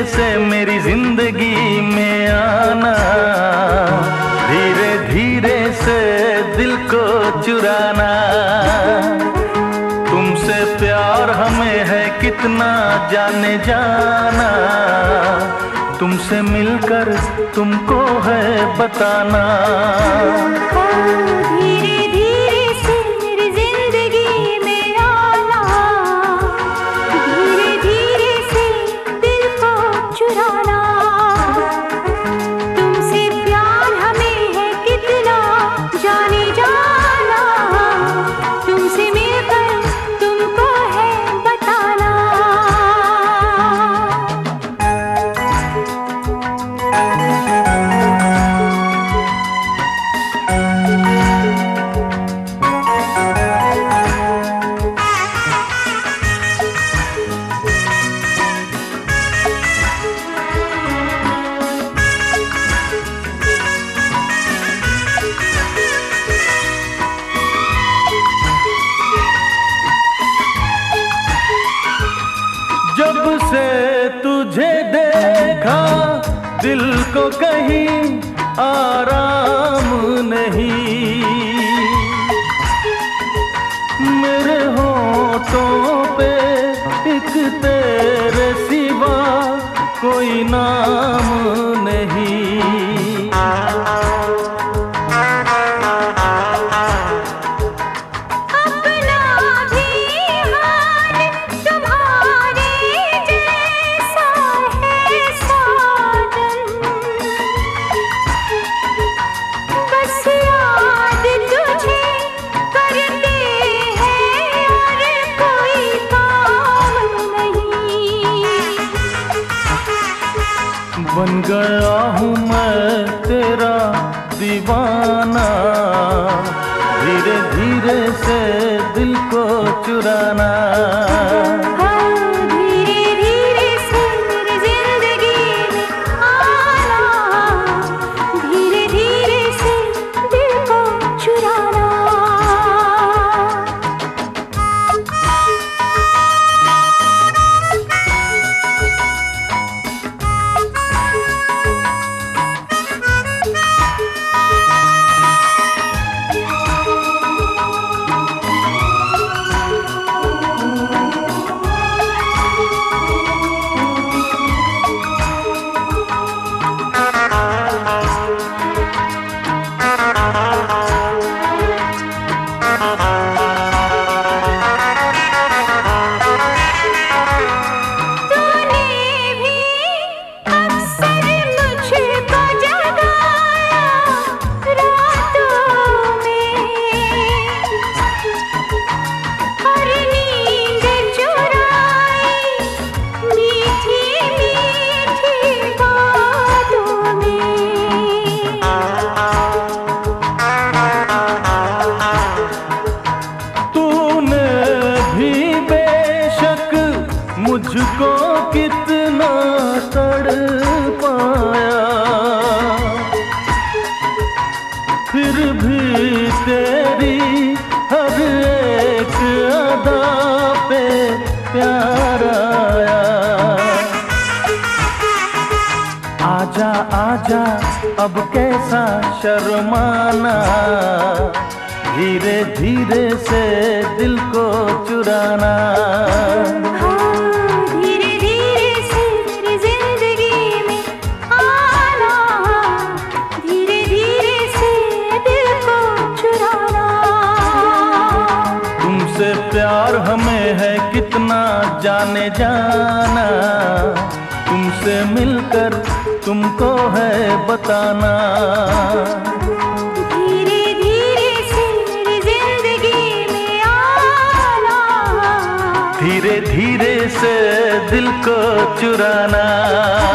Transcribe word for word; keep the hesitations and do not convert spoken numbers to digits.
से मेरी जिंदगी में आना, धीरे धीरे से दिल को चुराना। तुमसे प्यार हमें है कितना जाने जाना, तुमसे मिलकर तुमको है बताना। धीरे धीरे से मेरी जिंदगी में आना, धीरे धीरे से दिल को चुराना। तुमसे प्यार हमें है कितना जाने जाना, तुमसे मिलकर तुमको है बताना। जब से तुझे देखा दिल को कहीं आराम नहीं, मेरे होठों पे एक तेरे सिवा कोई नाम नहीं। बन गया हूँ मैं तेरा दीवाना, धीरे धीरे से दिल को चुराना। धीरे धीरे से मेरी जिंदगी में आना, धीरे धीरे से दिल को चुराना। मुझको कितना तड़पाया, फिर भी तेरी हर एक अदा पे प्यार आया। आजा आजा अब कैसा शर्माना, धीरे धीरे से दिल को चुराना। तुमसे प्यार हमें है कितना जाने जाना, तुमसे मिलकर तुमको है बताना। धीरे धीरे से मेरी जिंदगी में आना, धीरे धीरे से दिल को चुराना।